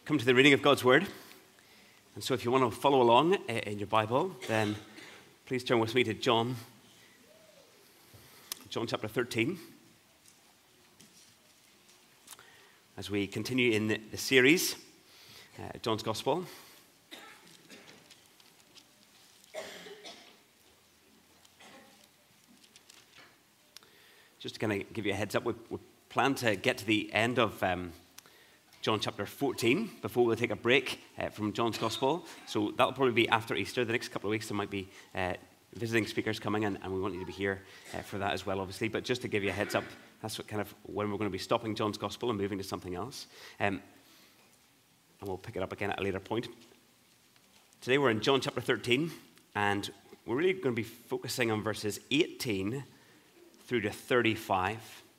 come to the reading of God's Word. And so if you want to follow along in your Bible, then please turn with me to John chapter 13. As we continue in the series, John's Gospel. Just to kind of give you a heads up, we plan to get to the end of John chapter 14 before we'll take a break from John's Gospel. So that'll probably be after Easter. The next couple of weeks there might be visiting speakers coming in, and we want you to be here for that as well, obviously. But just to give you a heads up, that's what kind of when we're going to be stopping John's Gospel and moving to something else. And we'll pick it up again at a later point. Today we're in John chapter 13, and we're really going to be focusing on verses 18 through to 35.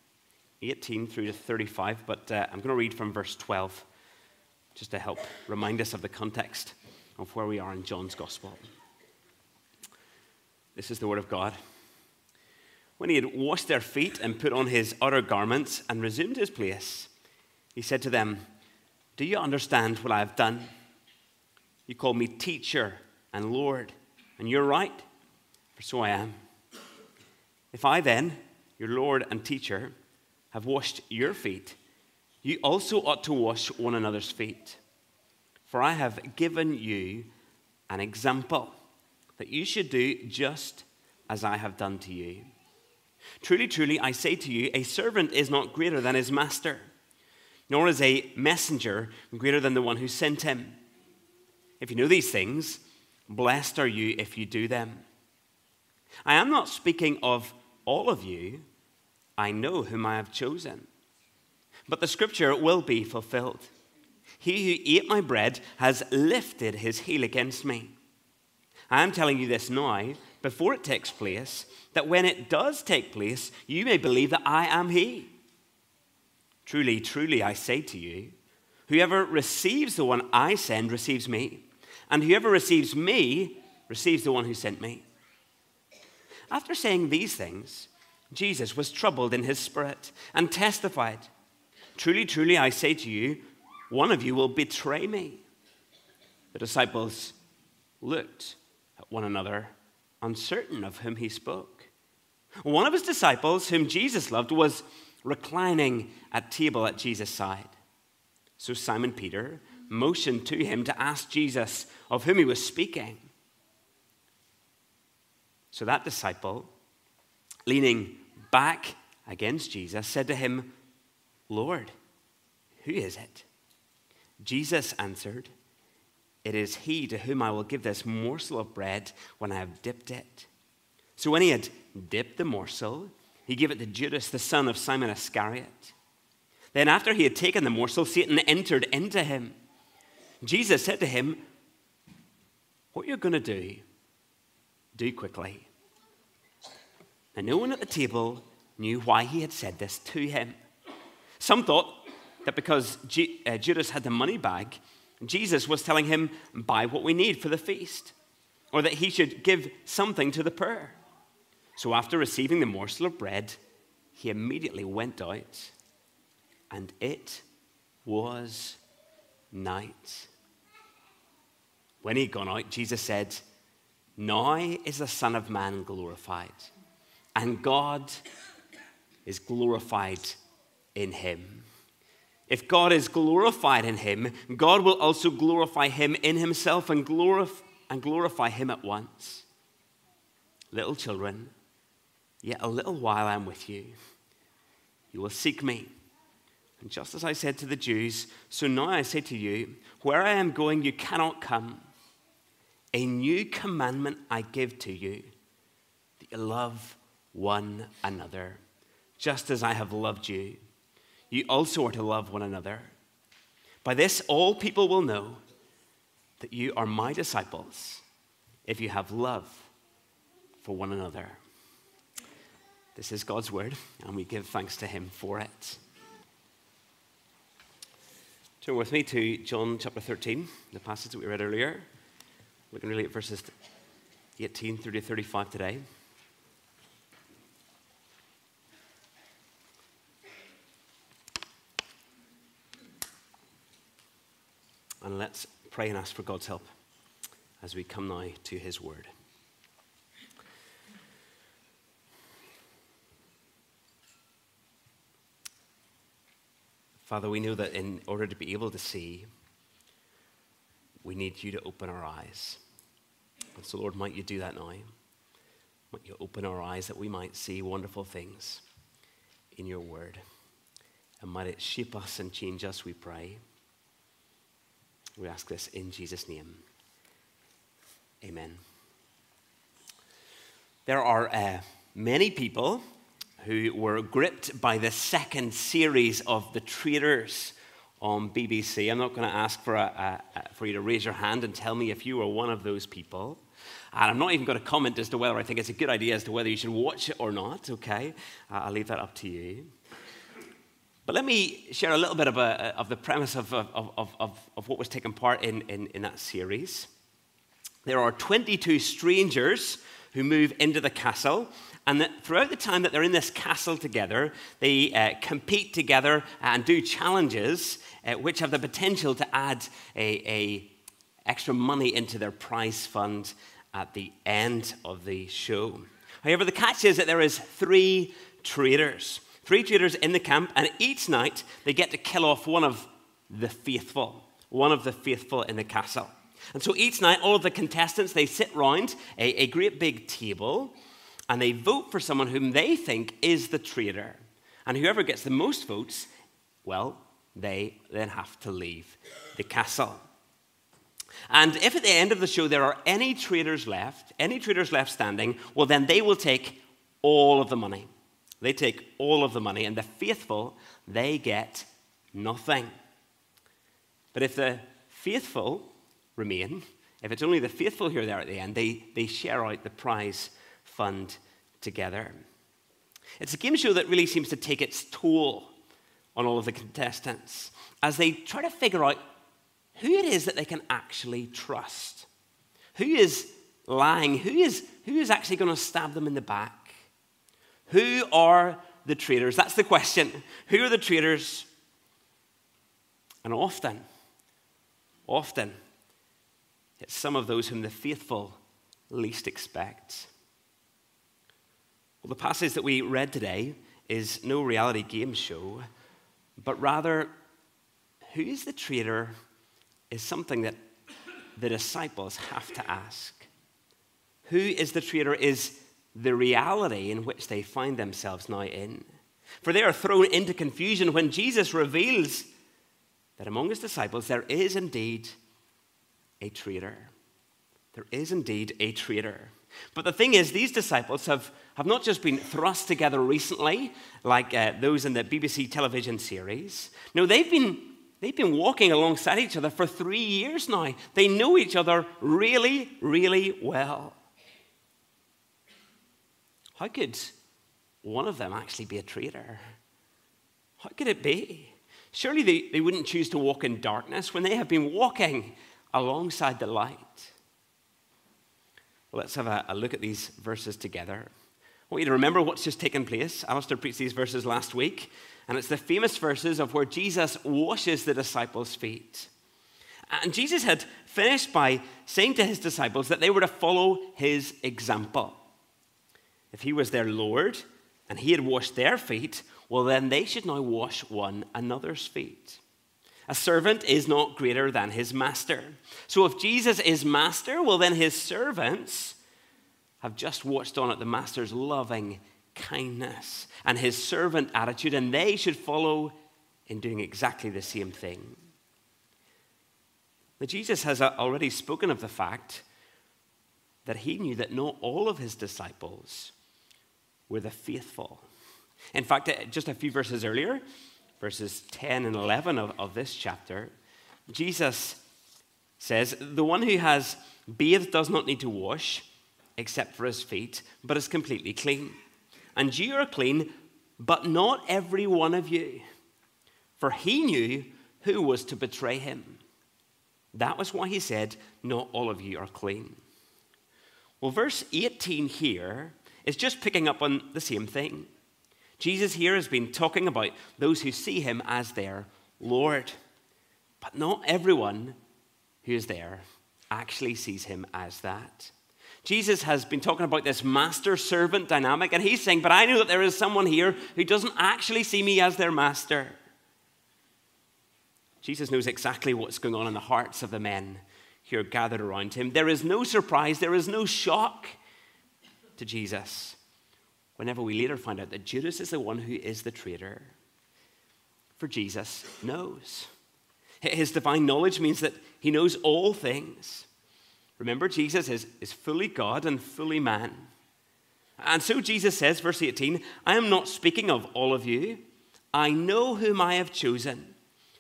18 through to 35, but I'm going to read from verse 12 just to help remind us of the context of where we are in John's Gospel. This is the Word of God. When he had washed their feet and put on his outer garments and resumed his place, he said to them, "Do you understand what I have done? You call me teacher and Lord, and you're right, for so I am. If I then, your Lord and teacher, have washed your feet, you also ought to wash one another's feet. For I have given you an example that you should do just as I have done to you. Truly, truly, I say to you, a servant is not greater than his master, nor is a messenger greater than the one who sent him. If you know these things, blessed are you if you do them. I am not speaking of all of you. I know whom I have chosen. But the scripture will be fulfilled. He who ate my bread has lifted his heel against me. I am telling you this now, before it takes place, that when it does take place, you may believe that I am he. Truly, truly, I say to you, whoever receives the one I send receives me, and whoever receives me receives the one who sent me." After saying these things, Jesus was troubled in his spirit and testified, "Truly, truly, I say to you, one of you will betray me." The disciples looked at one another, uncertain of whom he spoke. One of his disciples, whom Jesus loved, was reclining at table at Jesus' side. So Simon Peter motioned to him to ask Jesus of whom he was speaking. So that disciple, leaning back against Jesus, said to him, "Lord, who is it?" Jesus answered, "It is he to whom I will give this morsel of bread when I have dipped it." So when he had dipped the morsel, he gave it to Judas, the son of Simon Iscariot. Then after he had taken the morsel, Satan entered into him. Jesus said to him, "What you're going to do quickly." And no one at the table knew why he had said this to him. Some thought that because Judas had the money bag, Jesus was telling him, "Buy what we need for the feast," or that he should give something to the poor. So after receiving the morsel of bread, he immediately went out, and it was night. When he had gone out, Jesus said, "Now is the Son of Man glorified, and God is glorified in him. If God is glorified in him, God will also glorify him in himself and glorify him at once. Little children, yet a little while I am with you. You will seek me. And just as I said to the Jews, so now I say to you, where I am going, you cannot come. A new commandment I give to you, that you love one another. Just as I have loved you, you also are to love one another. By this all people will know that you are my disciples, if you have love for one another." This is God's word, and we give thanks to him for it. Turn with me to John chapter 13, the passage that we read earlier. Looking really at verses 18 through to 35 today. And let's pray and ask for God's help as we come now to his word. Father, we know that in order to be able to see, we need you to open our eyes. And so, Lord, might you do that now? Might you open our eyes that we might see wonderful things in your word. And might it shape us and change us, we pray. We ask this in Jesus' name. Amen. There are many people who were gripped by the second series of The Traitors on BBC. I'm not going to ask for you to raise your hand and tell me if you were one of those people. And I'm not even going to comment as to whether I think it's a good idea as to whether you should watch it or not, okay? I'll leave that up to you. But let me share a little bit of the premise of what was taking part in that series. There are 22 strangers who move into the castle, and that throughout the time that they're in this castle together, they compete together and do challenges which have the potential to add a extra money into their prize fund at the end of the show. However, the catch is that there is three traitors in the camp, and each night they get to kill off one of the faithful in the castle. And so each night, all of the contestants, they sit round a great big table, and they vote for someone whom they think is the traitor. And whoever gets the most votes, well, they then have to leave the castle. And if at the end of the show there are any traitors left standing, well, then they will take all of the money. They take all of the money, and the faithful, they get nothing. But if the faithful remain, if it's only the faithful who are there at the end, they share out the prize fund together. It's a game show that really seems to take its toll on all of the contestants as they try to figure out who it is that they can actually trust. Who is lying? Who is actually going to stab them in the back? Who are the traitors? That's the question. Who are the traitors? And often, it's some of those whom the faithful least expect. Well, the passage that we read today is no reality game show, but rather, who is the traitor is something that the disciples have to ask. Who is the traitor is the reality in which they find themselves now in. For they are thrown into confusion when Jesus reveals that among his disciples there is indeed a traitor. There is indeed a traitor. But the thing is, these disciples have not just been thrust together recently, like those in the BBC television series. No, they've been walking alongside each other for 3 years now. They know each other really, really well. How could one of them actually be a traitor? How could it be? Surely they wouldn't choose to walk in darkness when they have been walking alongside the light. Well, let's have a look at these verses together. I want you to remember what's just taken place. Alistair preached these verses last week, and it's the famous verses of where Jesus washes the disciples' feet. And Jesus had finished by saying to his disciples that they were to follow his example. If he was their Lord and he had washed their feet, well, then they should now wash one another's feet. A servant is not greater than his master. So if Jesus is master, well, then his servants have just watched on at the master's loving kindness and his servant attitude, and they should follow in doing exactly the same thing. Now, Jesus has already spoken of the fact that he knew that not all of his disciples were the faithful. In fact, just a few verses earlier, verses 10 and 11 of this chapter, Jesus says, "The one who has bathed does not need to wash except for his feet, but is completely clean. And you are clean, but not every one of you. For he knew who was to betray him. That was why he said, not all of you are clean." Well, verse 18 here is just picking up on the same thing. Jesus here has been talking about those who see him as their Lord. But not everyone who is there actually sees him as that. Jesus has been talking about this master-servant dynamic, and he's saying, but I know that there is someone here who doesn't actually see me as their master. Jesus knows exactly what's going on in the hearts of the men who are gathered around him. There is no surprise, there is no shock to Jesus whenever we later find out that Judas is the one who is the traitor. For Jesus knows. His divine knowledge means that he knows all things. Remember, Jesus is fully God and fully man. And so Jesus says, verse 18, I am not speaking of all of you. I know whom I have chosen.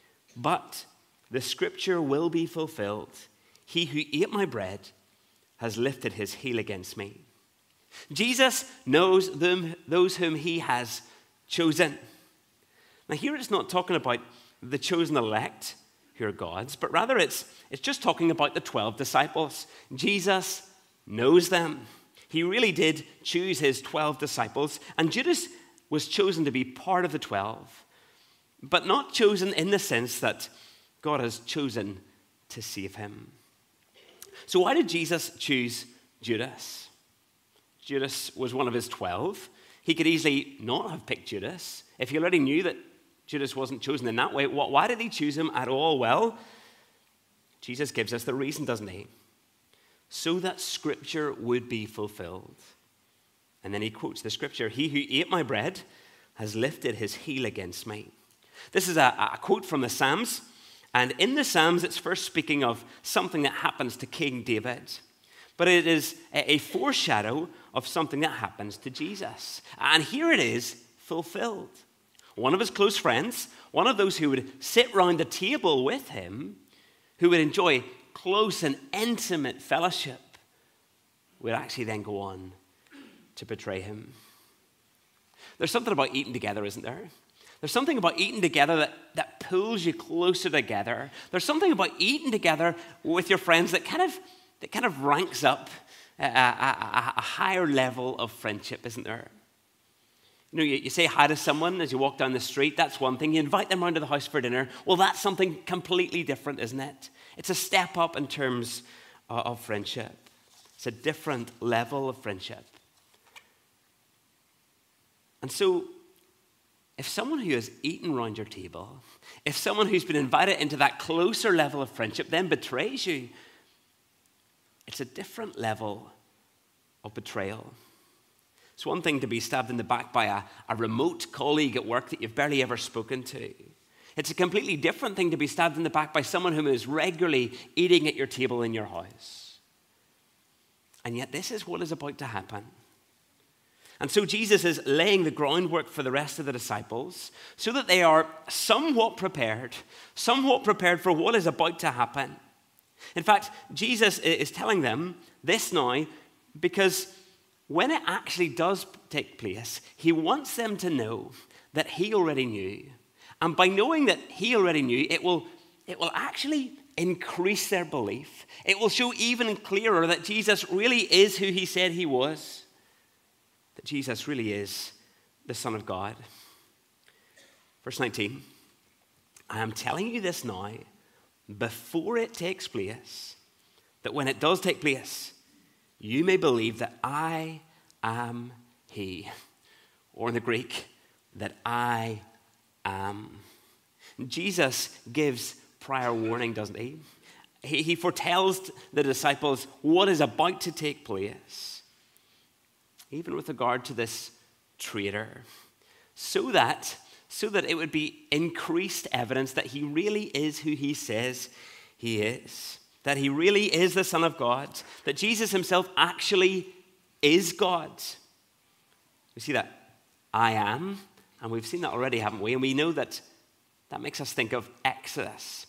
But the scripture will be fulfilled. He who ate my bread has lifted his heel against me. Jesus knows those whom he has chosen. Now here it's not talking about the chosen elect who are God's, but rather it's just talking about the 12 disciples. Jesus knows them. He really did choose his 12 disciples, and Judas was chosen to be part of the 12, but not chosen in the sense that God has chosen to save him. So why did Jesus choose Judas? Judas was one of his 12. He could easily not have picked Judas. If he already knew that Judas wasn't chosen in that way, why did he choose him at all? Well, Jesus gives us the reason, doesn't he? So that scripture would be fulfilled. And then he quotes the scripture, he who ate my bread has lifted his heel against me. This is a quote from the Psalms. And in the Psalms, it's first speaking of something that happens to King David. But it is a foreshadow of something that happens to Jesus. And here it is fulfilled. One of his close friends, one of those who would sit round the table with him, who would enjoy close and intimate fellowship, would actually then go on to betray him. There's something about eating together, isn't there? There's something about eating together that pulls you closer together. There's something about eating together with your friends that kind of ranks up a higher level of friendship, isn't there? You know, you say hi to someone as you walk down the street, that's one thing. You invite them round to the house for dinner. Well, that's something completely different, isn't it? It's a step up in terms of friendship. It's a different level of friendship. And so, if someone who has eaten round your table, if someone who's been invited into that closer level of friendship then betrays you, it's a different level of betrayal. It's one thing to be stabbed in the back by a remote colleague at work that you've barely ever spoken to. It's a completely different thing to be stabbed in the back by someone who is regularly eating at your table in your house. And yet this is what is about to happen. And so Jesus is laying the groundwork for the rest of the disciples so that they are somewhat prepared for what is about to happen. In fact, Jesus is telling them this now because when it actually does take place, he wants them to know that he already knew. And by knowing that he already knew, it will actually increase their belief. It will show even clearer that Jesus really is who he said he was. That Jesus really is the Son of God. Verse 19, I am telling you this now, before it takes place, that when it does take place, you may believe that I am he. Or in the Greek, that I am. Jesus gives prior warning, doesn't he? He foretells the disciples what is about to take place, even with regard to this traitor, so that it would be increased evidence that he really is who he says he is. That he really is the Son of God, that Jesus himself actually is God. We see that I am, and we've seen that already, haven't we? And we know that makes us think of Exodus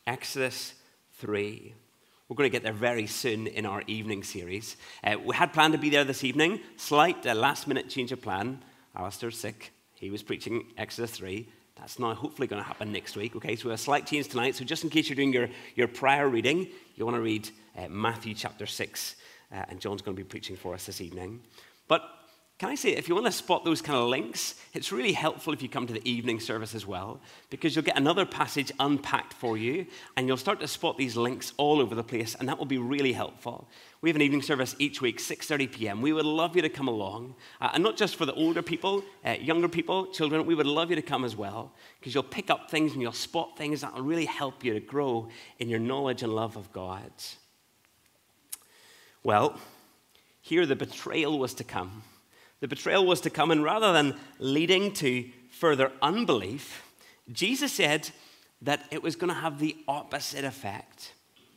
3. We're going to get there very soon in our evening series. We had planned to be there this evening, slight last-minute change of plan. Alistair's sick. He was preaching Exodus 3. That's now hopefully going to happen next week. Okay, so a slight change tonight. So just in case you're doing your prior reading, you want to read Matthew chapter 6, and John's going to be preaching for us this evening. But Can I say, if you want to spot those kind of links, it's really helpful if you come to the evening service as well, because you'll get another passage unpacked for you, and you'll start to spot these links all over the place, and that will be really helpful. We have an evening service each week, 6:30 p.m. We would love you to come along, and not just for the older people, younger people, children. We would love you to come as well, because you'll pick up things and you'll spot things that will really help you to grow in your knowledge and love of God. Well, here the betrayal was to come. The betrayal was to come, and rather than leading to further unbelief, Jesus said that it was going to have the opposite effect.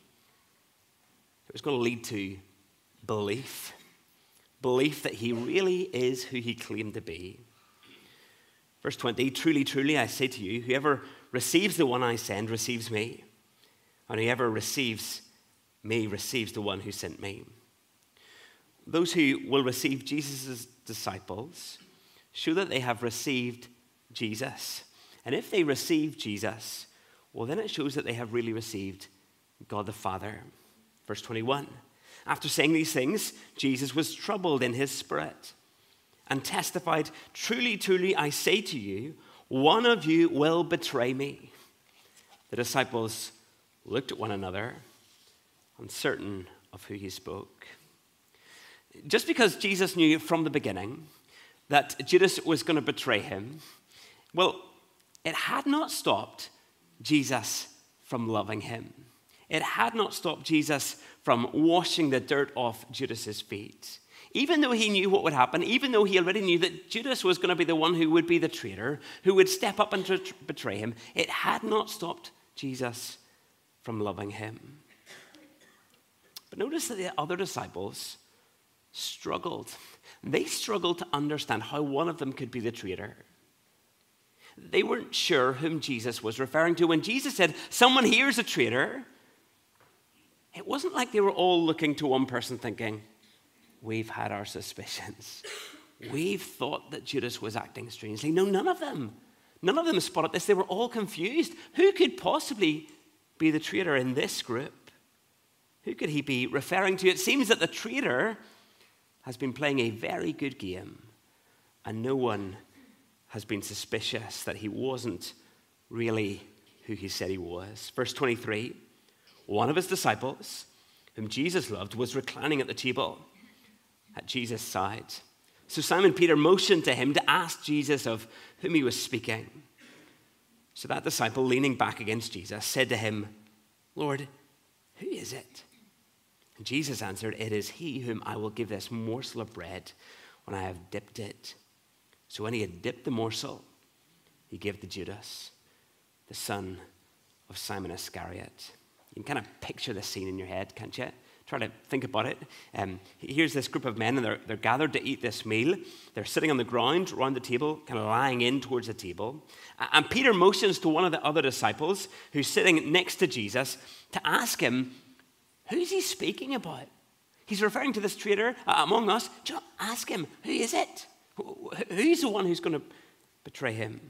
It was going to lead to belief. Belief that he really is who he claimed to be. Verse 20, truly, truly, I say to you, whoever receives the one I send receives me, and whoever receives me receives the one who sent me. Those who will receive Jesus' disciples show that they have received Jesus. And if they receive Jesus, well, then it shows that they have really received God the Father. Verse 21, after saying these things, Jesus was troubled in his spirit and testified, truly, truly, I say to you, one of you will betray me. The disciples looked at one another, uncertain of who he spoke. Just because Jesus knew from the beginning that Judas was going to betray him, well, it had not stopped Jesus from loving him. It had not stopped Jesus from washing the dirt off Judas's feet. Even though he knew what would happen, even though he already knew that Judas was going to be the one who would be the traitor, who would step up and betray him, it had not stopped Jesus from loving him. But notice that the other disciples struggled. They struggled to understand how one of them could be the traitor. They weren't sure whom Jesus was referring to. When Jesus said, someone here is a traitor, it wasn't like they were all looking to one person thinking, we've had our suspicions. We've thought that Judas was acting strangely. No, none of them spotted this. They were all confused. Who could possibly be the traitor in this group? Who could he be referring to? It seems that the traitor has been playing a very good game, and no one has been suspicious that he wasn't really who he said he was. Verse 23, one of his disciples, whom Jesus loved, was reclining at the table at Jesus' side. So Simon Peter motioned to him to ask Jesus of whom he was speaking. So that disciple, leaning back against Jesus, said to him, Lord, who is it? And Jesus answered, it is he whom I will give this morsel of bread when I have dipped it. So when he had dipped the morsel, he gave to Judas, the son of Simon Iscariot. You can kind of picture the scene in your head, can't you? Try to think about it. Here's this group of men, and they're gathered to eat this meal. They're sitting on the ground around the table, kind of lying in towards the table. And Peter motions to one of the other disciples who's sitting next to Jesus to ask him, who's he speaking about? He's referring to this traitor among us. Do you know, ask him, who is it? Who's the one who's going to betray him?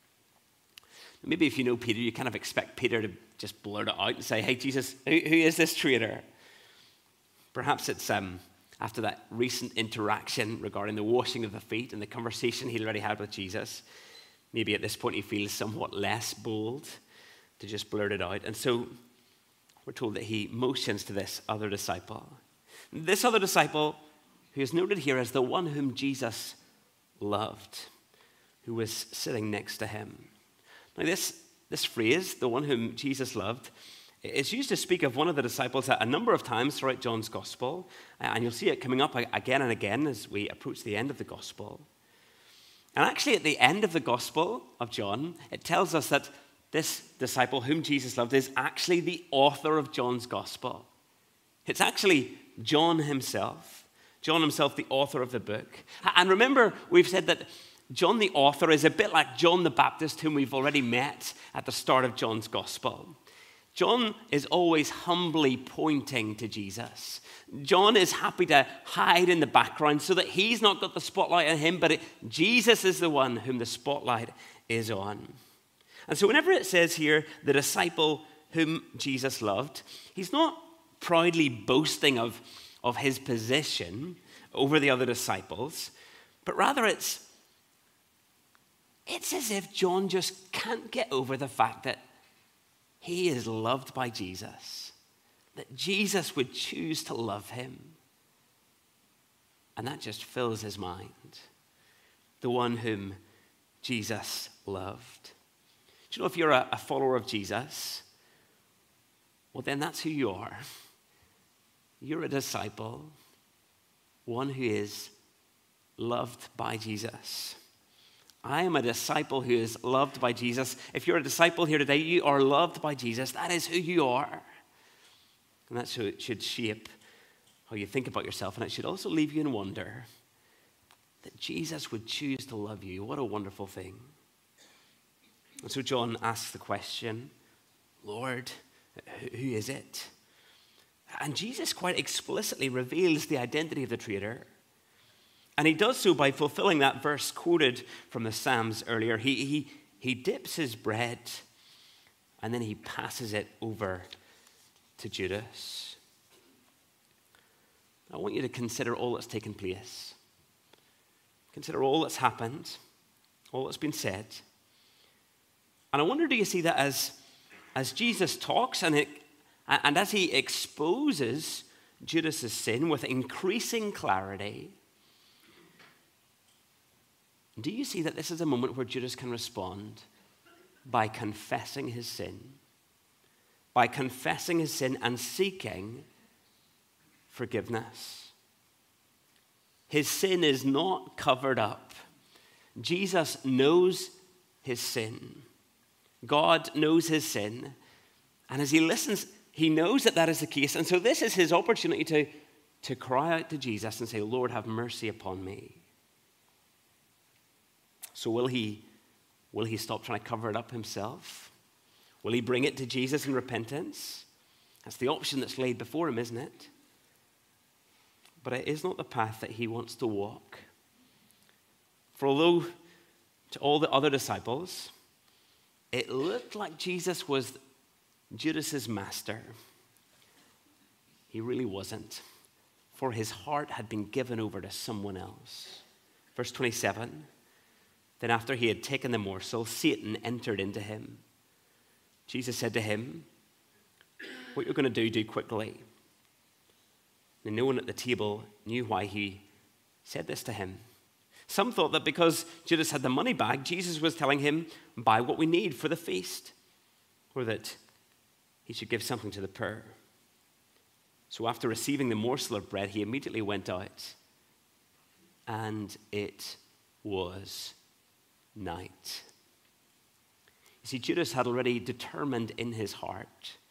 Maybe if you know Peter, you kind of expect Peter to just blurt it out and say, hey, Jesus, who is this traitor? Perhaps it's after that recent interaction regarding the washing of the feet and the conversation he'd already had with Jesus. Maybe at this point he feels somewhat less bold to just blurt it out. And so we're told that he motions to this other disciple. This other disciple, who is noted here as the one whom Jesus loved, who was sitting next to him. Now this phrase, the one whom Jesus loved, is used to speak of one of the disciples a number of times throughout John's gospel, and you'll see it coming up again and again as we approach the end of the gospel. And actually at the end of the gospel of John, it tells us that this disciple whom Jesus loved is actually the author of John's gospel. It's actually John himself, the author of the book. And remember, we've said that John the author is a bit like John the Baptist, whom we've already met at the start of John's gospel. John is always humbly pointing to Jesus. John is happy to hide in the background so that he's not got the spotlight on him, but Jesus is the one whom the spotlight is on. And so whenever it says here, the disciple whom Jesus loved, he's not proudly boasting of his position over the other disciples, but rather it's as if John just can't get over the fact that he is loved by Jesus, that Jesus would choose to love him. And that just fills his mind, the one whom Jesus loved. Do you know, if you're a follower of Jesus, well, then that's who you are. You're a disciple, one who is loved by Jesus. I am a disciple who is loved by Jesus. If you're a disciple here today, you are loved by Jesus. That is who you are. And that's who it should shape how you think about yourself. And it should also leave you in wonder that Jesus would choose to love you. What a wonderful thing. And so John asks the question, Lord, who is it? And Jesus quite explicitly reveals the identity of the traitor. And he does so by fulfilling that verse quoted from the Psalms earlier. He dips his bread and then he passes it over to Judas. I want you to consider all that's taken place. Consider all that's happened, all that's been said. And I wonder, do you see that as Jesus talks and as he exposes Judas' sin with increasing clarity, do you see that this is a moment where Judas can respond by confessing his sin? By confessing his sin and seeking forgiveness. His sin is not covered up. Jesus knows his sin. God knows his sin. And as he listens, he knows that that is the case. And so this is his opportunity to cry out to Jesus and say, Lord, have mercy upon me. So will he stop trying to cover it up himself? Will he bring it to Jesus in repentance? That's the option that's laid before him, isn't it? But it is not the path that he wants to walk. For although to all the other disciples, it looked like Jesus was Judas's master, he really wasn't. For his heart had been given over to someone else. Verse 27, then after he had taken the morsel, Satan entered into him. Jesus said to him, what you're going to do quickly. And no one at the table knew why he said this to him. Some thought that because Judas had the money bag, Jesus was telling him, buy what we need for the feast, or that he should give something to the poor. So after receiving the morsel of bread, he immediately went out, and it was night. You see, Judas had already determined in his heart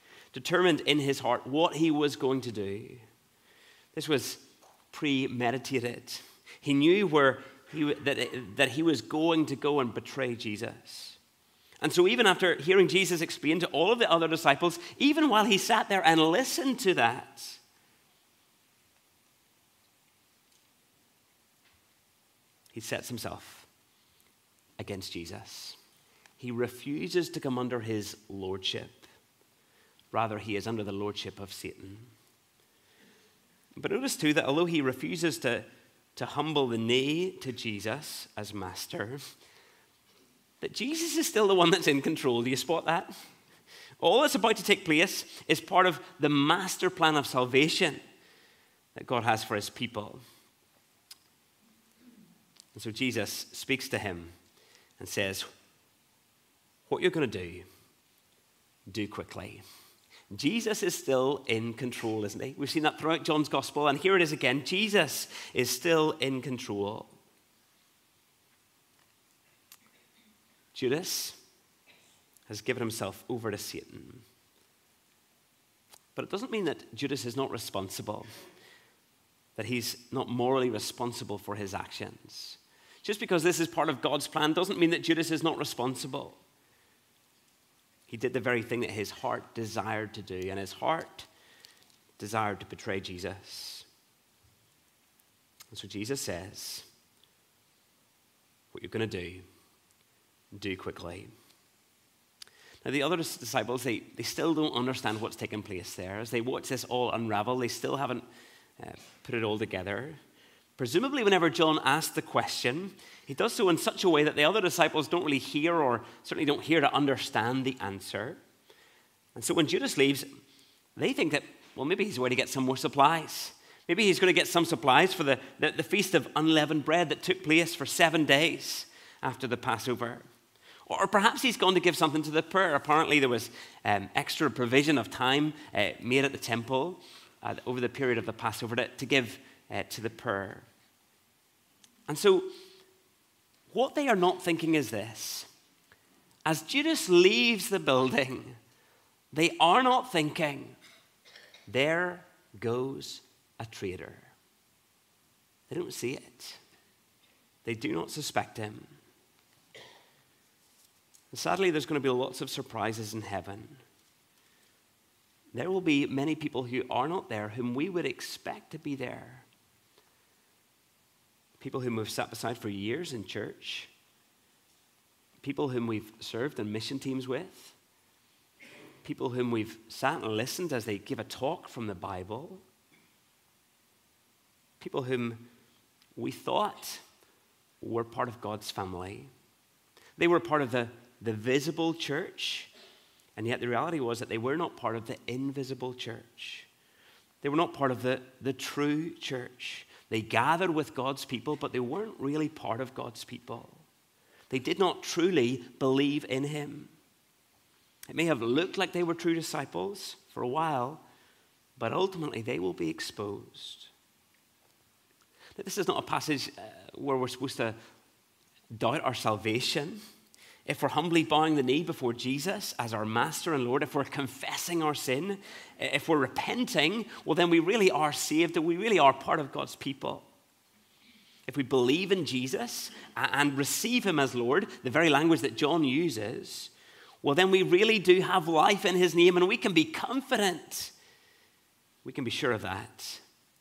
what he was going to do. This was premeditated. He knew that he was going to go and betray Jesus. And so even after hearing Jesus explain to all of the other disciples, even while he sat there and listened to that, he sets himself against Jesus. He refuses to come under his lordship. Rather, he is under the lordship of Satan. But notice too that although he refuses to humble the knee to Jesus as master, that Jesus is still the one that's in control. Do you spot that? All that's about to take place is part of the master plan of salvation that God has for his people. And so Jesus speaks to him and says, what you're going to do quickly. Jesus is still in control, isn't he? We've seen that throughout John's gospel, and here it is again. Jesus is still in control. Judas has given himself over to Satan. But it doesn't mean that Judas is not responsible, that he's not morally responsible for his actions. Just because this is part of God's plan doesn't mean that Judas is not responsible. He did the very thing that his heart desired to do, and his heart desired to betray Jesus. And so Jesus says, what you're going to do quickly. Now the other disciples, they still don't understand what's taking place there. As they watch this all unravel, they still haven't put it all together. Presumably, whenever John asks the question, he does so in such a way that the other disciples don't really hear, or certainly don't hear to understand the answer. And so when Judas leaves, they think that, well, maybe he's going to get some more supplies. Maybe he's going to get some supplies for the Feast of Unleavened Bread that took place for 7 days after the Passover. Or perhaps he's going to give something to the poor. Apparently there was extra provision of time made at the temple over the period of the Passover to give to the poor. And so what they are not thinking is this. As Judas leaves the building, they are not thinking, there goes a traitor. They don't see it. They do not suspect him. And sadly, there's going to be lots of surprises in heaven. There will be many people who are not there, whom we would expect to be there. People whom we've sat beside for years in church. People whom we've served in mission teams with. People whom we've sat and listened as they give a talk from the Bible. People whom we thought were part of God's family. They were part of the visible church, and yet the reality was that they were not part of the invisible church. They were not part of the true church. They gathered with God's people, but they weren't really part of God's people. They did not truly believe in him. It may have looked like they were true disciples for a while, but ultimately they will be exposed. Now, this is not a passage where we're supposed to doubt our salvation. If we're humbly bowing the knee before Jesus as our Master and Lord, if we're confessing our sin, if we're repenting, well, then we really are saved, and we really are part of God's people. If we believe in Jesus and receive him as Lord, the very language that John uses, well, then we really do have life in his name, and we can be confident. We can be sure of that.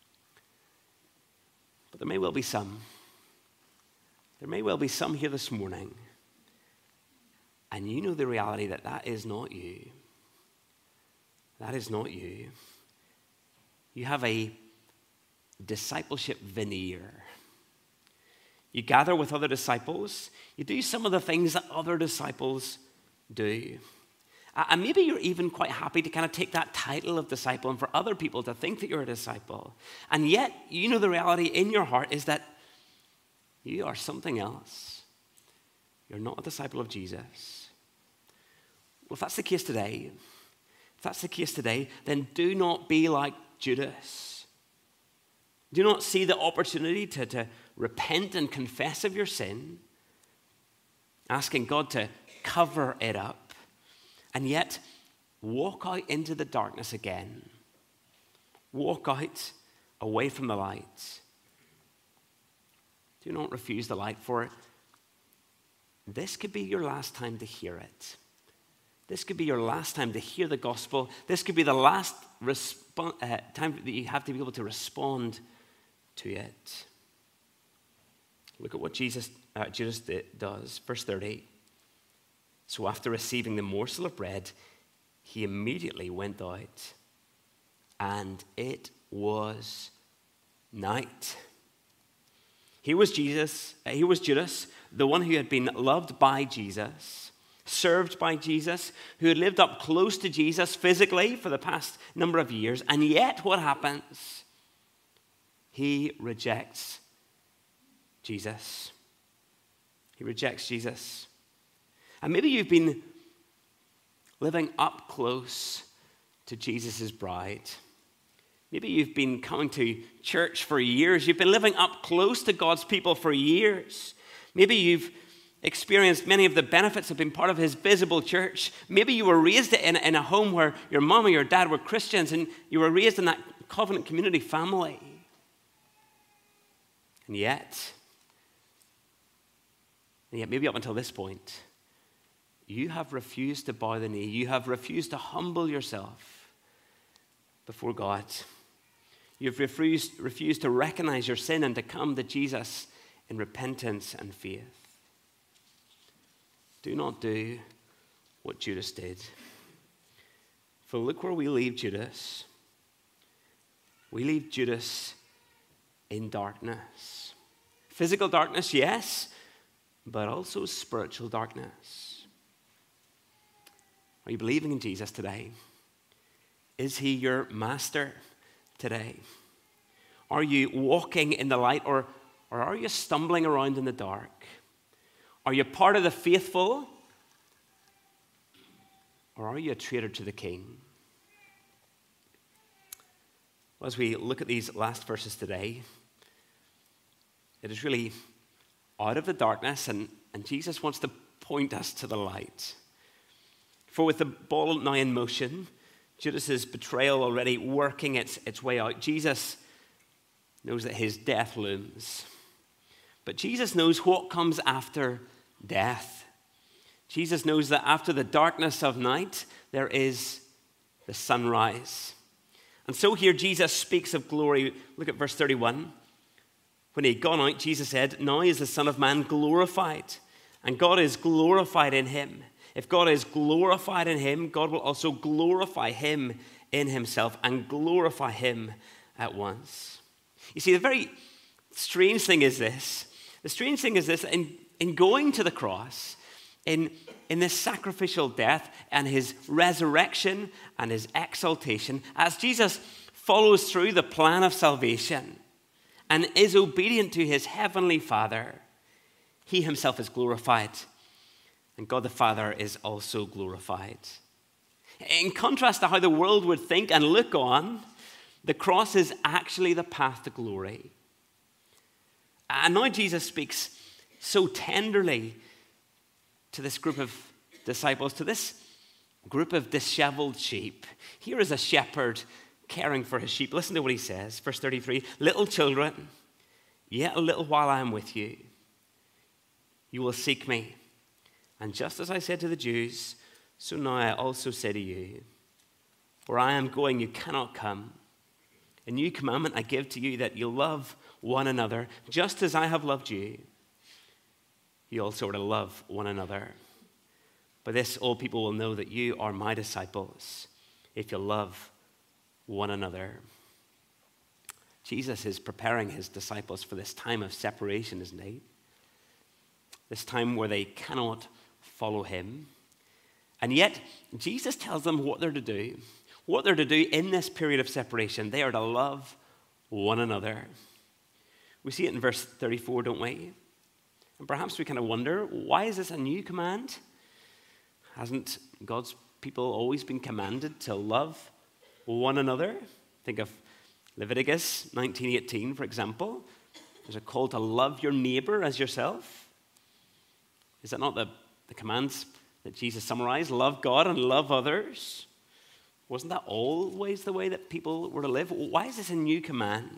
But there may well be some. There may well be some here this morning, and you know the reality that that is not you. That is not you. You have a discipleship veneer. You gather with other disciples. You do some of the things that other disciples do. And maybe you're even quite happy to kind of take that title of disciple and for other people to think that you're a disciple. And yet, you know the reality in your heart is that you are something else. You're not a disciple of Jesus. Well, if that's the case today, then do not be like Judas. Do not see the opportunity to repent and confess of your sin, asking God to cover it up, and yet walk out into the darkness again. Walk out away from the light. Do not refuse the light, for this could be your last time to hear it. This could be your last time to hear the gospel. This could be the last time that you have to be able to respond to it. Look at what Judas does. Verse 30. So after receiving the morsel of bread, he immediately went out, and it was night. He was Judas, the one who had been loved by Jesus, served by Jesus, who had lived up close to Jesus physically for the past number of years. And yet what happens? He rejects Jesus. He rejects Jesus. And maybe you've been living up close to Jesus' bride. Maybe you've been coming to church for years. You've been living up close to God's people for years. Maybe you've experienced many of the benefits of being part of his visible church. Maybe you were raised in a home where your mom and your dad were Christians, and you were raised in that covenant community family. And yet maybe up until this point, you have refused to bow the knee. You have refused to humble yourself before God. You've refused to recognize your sin and to come to Jesus in repentance and faith. Do not do what Judas did. For look where we leave Judas. We leave Judas in darkness. Physical darkness, yes, but also spiritual darkness. Are you believing in Jesus today? Is he your master today? Are you walking in the light, or are you stumbling around in the dark? Are you part of the faithful, or are you a traitor to the King? Well, as we look at these last verses today, it is really out of the darkness, and Jesus wants to point us to the light. For with the ball now in motion, Judas's betrayal already working its way out, Jesus knows that his death looms. But Jesus knows what comes after death. Jesus knows that after the darkness of night, there is the sunrise. And so here Jesus speaks of glory. Look at verse 31. When he had gone out, Jesus said, "Now is the Son of Man glorified, and God is glorified in him. If God is glorified in him, God will also glorify him in himself and glorify him at once." You see, the very strange thing is this. The strange thing is this, in going to the cross, in this sacrificial death and his resurrection and his exaltation, as Jesus follows through the plan of salvation and is obedient to his heavenly Father, he himself is glorified, and God the Father is also glorified. In contrast to how the world would think and look on, the cross is actually the path to glory. And now Jesus speaks so tenderly to this group of disciples, to this group of disheveled sheep. Here is a shepherd caring for his sheep. Listen to what he says, verse 33. "Little children, yet a little while I am with you. You will seek me. And just as I said to the Jews, so now I also say to you, where I am going, you cannot come. A new commandment I give to you, that you love one another, just as I have loved you. You also are to love one another. By this, all people will know that you are my disciples, if you love one another." Jesus is preparing his disciples for this time of separation, isn't he? This time where they cannot follow him. And yet, Jesus tells them what they're to do. What they're to do in this period of separation. They are to love one another. We see it in verse 34, don't we? And perhaps we kind of wonder, why is this a new command? Hasn't God's people always been commanded to love one another? Think of Leviticus 19:18, for example. There's a call to love your neighbor as yourself. Is that not the commands that Jesus summarized? Love God and love others. Wasn't that always the way that people were to live? Why is this a new command?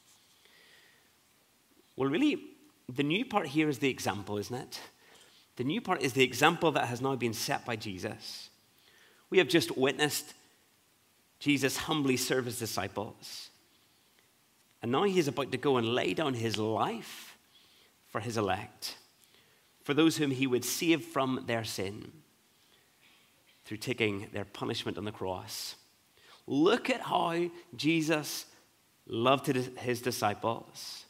Well, really, the new part here is the example, isn't it? The new part is the example that has now been set by Jesus. We have just witnessed Jesus humbly serve his disciples. And now he is about to go and lay down his life for his elect, for those whom he would save from their sin through taking their punishment on the cross. Look at how Jesus loved his disciples.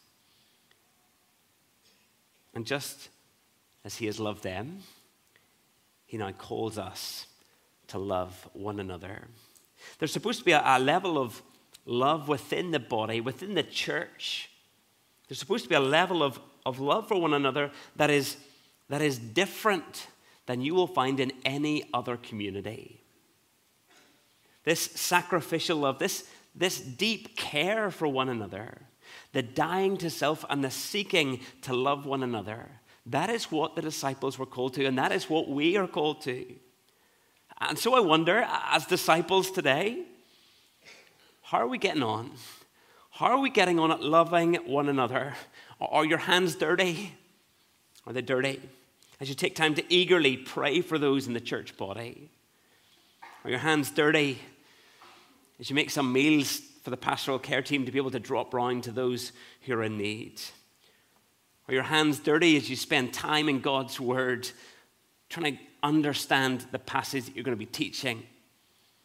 And just as he has loved them, he now calls us to love one another. There's supposed to be a level of love within the body, within the church. There's supposed to be a level of love for one another that is different than you will find in any other community. This sacrificial love, this deep care for one another, the dying to self and the seeking to love one another, that is what the disciples were called to, and that is what we are called to. And so I wonder, as disciples today, how are we getting on? How are we getting on at loving one another? Are your hands dirty? Are they dirty? As you take time to eagerly pray for those in the church body. Are your hands dirty? As you make some meals for the pastoral care team to be able to drop round to those who are in need. Are your hands dirty as you spend time in God's word trying to understand the passage that you're going to be teaching?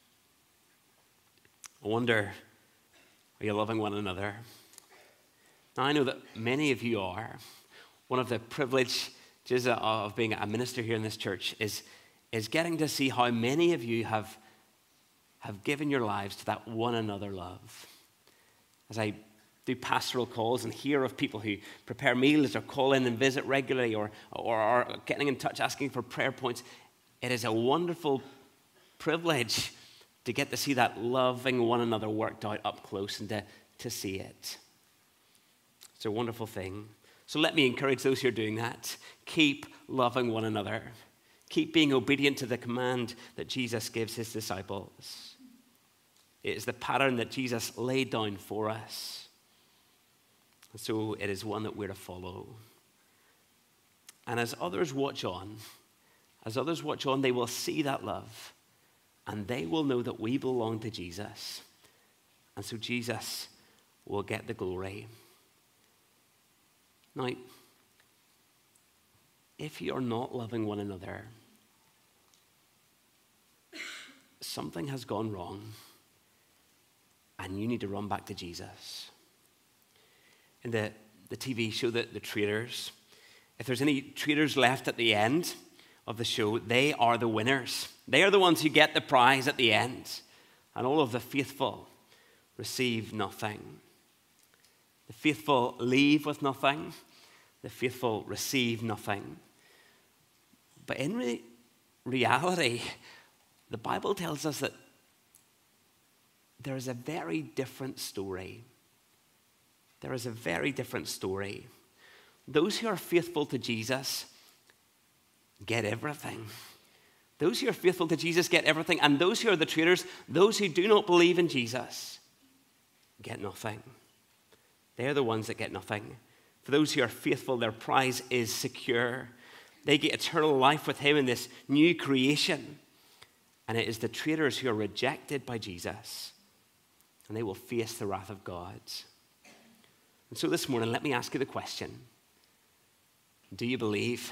I wonder, are you loving one another? Now, I know that many of you are. One of the privileges of being a minister here in this church is getting to see how many of you have given your lives to that one another love. As I do pastoral calls and hear of people who prepare meals or call in and visit regularly or are getting in touch asking for prayer points, it is a wonderful privilege to get to see that loving one another worked out up close and to see it. It's a wonderful thing. So let me encourage those who are doing that. Keep loving one another. Keep being obedient to the command that Jesus gives his disciples. It is the pattern that Jesus laid down for us. And so it is one that we're to follow. And as others watch on, they will see that love. And they will know that we belong to Jesus. And so Jesus will get the glory. Now, if you are not loving one another, something has gone wrong, and you need to run back to Jesus. In the TV show, The Traitors, if there's any traitors left at the end of the show, they are the winners. They are the ones who get the prize at the end, and all of the faithful receive nothing. The faithful leave with nothing. The faithful receive nothing. But in reality, the Bible tells us that there is a very different story. There is a very different story. Those who are faithful to Jesus get everything. Those who are faithful to Jesus get everything. And those who are the traitors, those who do not believe in Jesus, get nothing. They are the ones that get nothing. For those who are faithful, their prize is secure. They get eternal life with him in this new creation. And it is the traitors who are rejected by Jesus. And they will face the wrath of God. And so this morning, let me ask you the question. Do you believe?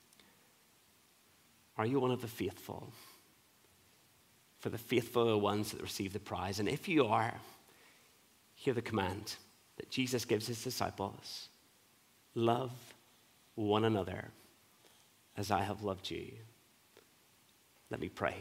Are you one of the faithful? For the faithful are the ones that receive the prize. And if you are, hear the command that Jesus gives his disciples. Love one another as I have loved you. Let me pray.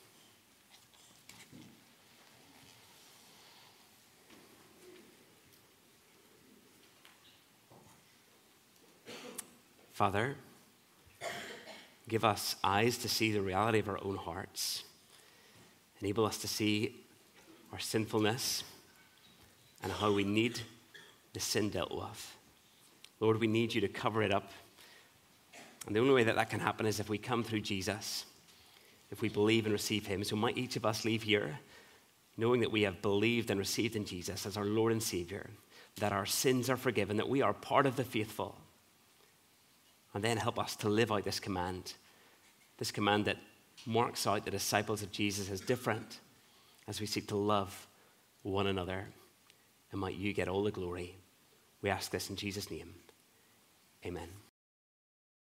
Father, give us eyes to see the reality of our own hearts. Enable us to see our sinfulness and how we need the sin dealt with. Lord, we need you to cover it up. And the only way that can happen is if we come through Jesus, if we believe and receive him. So might each of us leave here knowing that we have believed and received in Jesus as our Lord and Savior, that our sins are forgiven, that we are part of the faithful. And then help us to live out this command that marks out the disciples of Jesus as different as we seek to love one another. And might you get all the glory. We ask this in Jesus' name. Amen.